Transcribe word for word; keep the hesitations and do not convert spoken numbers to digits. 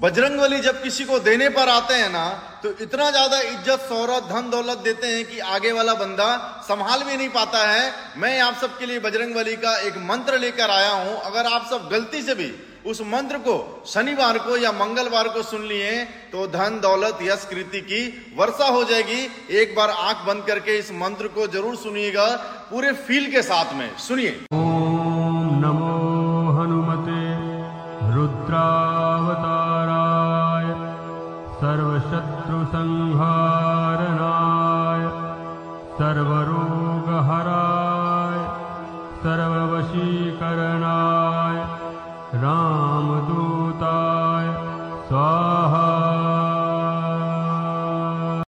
बजरंगबली जब किसी को देने पर आते हैं ना, तो इतना ज्यादा इज्जत, शोहरत, धन दौलत देते हैं कि आगे वाला बंदा संभाल भी नहीं पाता है। मैं आप सबके लिए बजरंगबली का एक मंत्र लेकर आया हूं। अगर आप सब गलती से भी उस मंत्र को शनिवार को या मंगलवार को सुन लिए तो धन दौलत यश कीर्ति की वर्षा हो जाएगी। एक बार आंख बंद करके इस मंत्र को जरूर सुनिएगा, पूरे फील के साथ में सुनिए। ओम नमो हनुमते रुद्रावताराय सर्वशत्रु संहारणाय सर्वरोगहराय सर्ववशीकरण